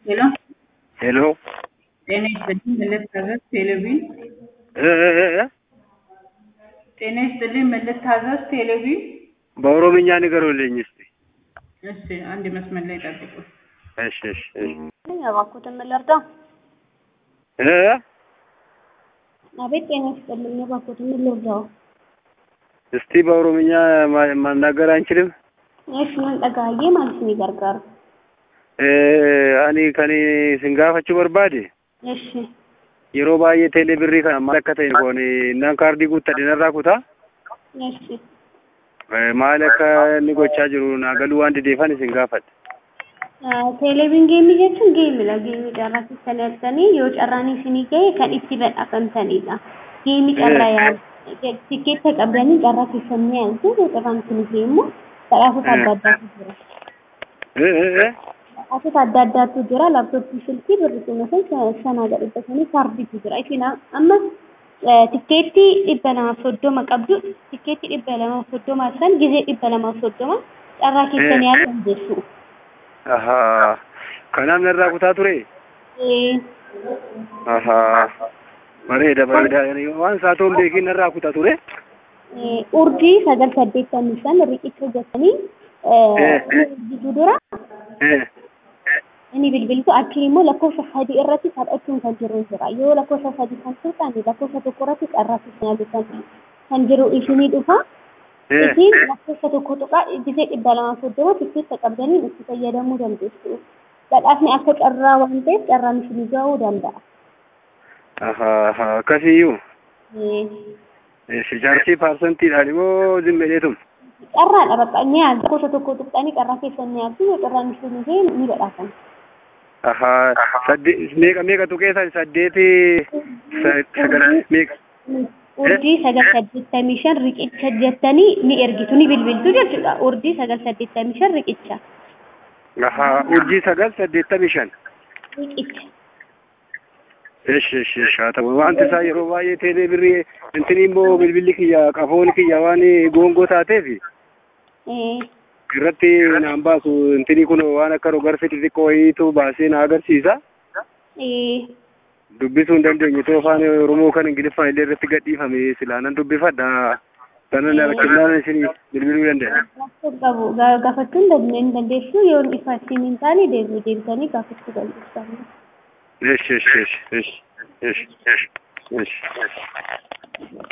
Hello, Hello. ጤና ይስጥልኝ ልታዘዝ ቴሌቪዥን ጤና ይስጥልኝ ልታዘዝ ቴሌቪዥን በኦሮምኛ ንገሩልኝ እስቲ። እሺ አንድ መስመር ላይ ጠብቁ። እሺ እሺ እባክዎትን ምን ልርዳው? አቤት ጤና ይስጥልኝ እባክዎትን ምን ልርዳው? እስቲ በኦሮምኛ ማናገር አንችልም? እሺ ምን ጠጋዬ ማለት ነው ይገርጋር አኒ ከኔ ስንጋፈቹ በርባዴ እሺ yeroo baay'ee teelee birrii kana maal akka ta'e koone nan kaardii guuttadhe kutaa እሺ maal akka inni gochaa jiru naa galuu waan dideefan isin gaafadhe. Teeleviin geemii jechuun geemidha. Geemii carraa keessan yaaltanii yoo carraan isinii gahe kan itti badhaafamtanidha. Geemii carraa yaala tikeetta qabdanii carraa keessan ni yaaltu yoo carraan isinii gahe immoo badhaafota adda addaatu jira. Asota adda addaatu jira laaptooppii silkii birrii sana gadhiisanii kaardiitu jira. Isin amma tikeetti 230 qabdu tikeetti 230 san gizee 230 carraa keessan yaalan jechuudha. Aha. Kanaan narraa kutaa ture? Aha. Bareeda waan saatoon beekin narraa kutaa ture? Urjii 985 riqicha jettanii urjii dura ini bilbiltu achi immoo lakkoofsa sadii irratti kadhachuun kan jiru jira. Yoo lakkoofsa sadii kan tuqxani lakkoofsa tokko irratti carraa keessan kan jiru isinii dhufa. Isin lakkoofsa tokko tuqaa gizee 230 tikeetta qabdanii itti fayyadamuu dandeessu. Badhaasni akka carraa waan ta'eef carraan isinii gahuu danda'a. Aha akkasiyyuu. Jaartii paarsantiidhaan immoo zimmeedheetum. Carraadha bakka inni lakkoofsa tokko tuqxanii carraa keessan ni yaaltu yoo carraan isinii gahe ni badhaasan. Aha meeqa tuqeessa saddeeti meeqa? Urjii 985 riqicha jettanii ni ergitu ni bilbiltu jechuudha. Urjii 985 riqicha. Aha urjii 985 riqicha. Esh haa ta'u wanti isaa yeroo baay'ee teelee birrii intini immoo bilbilli kiyya qafoon kiyya waan goongoo taateef irratti naan baasu intini kun waan akka rogarfi xixiqqoo wayiitu baasee na agarsiisa. Dubbisuu hin dandeenye too afaan Oromoo kan Ingiliffaan illee irratti gadhiifame silaanan dubbifadha. Sanan rakkinaan isin bilbiluu danda'a. Gaafachuu hin dandeessu yoo ifa isin hin taane deebitanii gaafachuu dandeessu. Esh.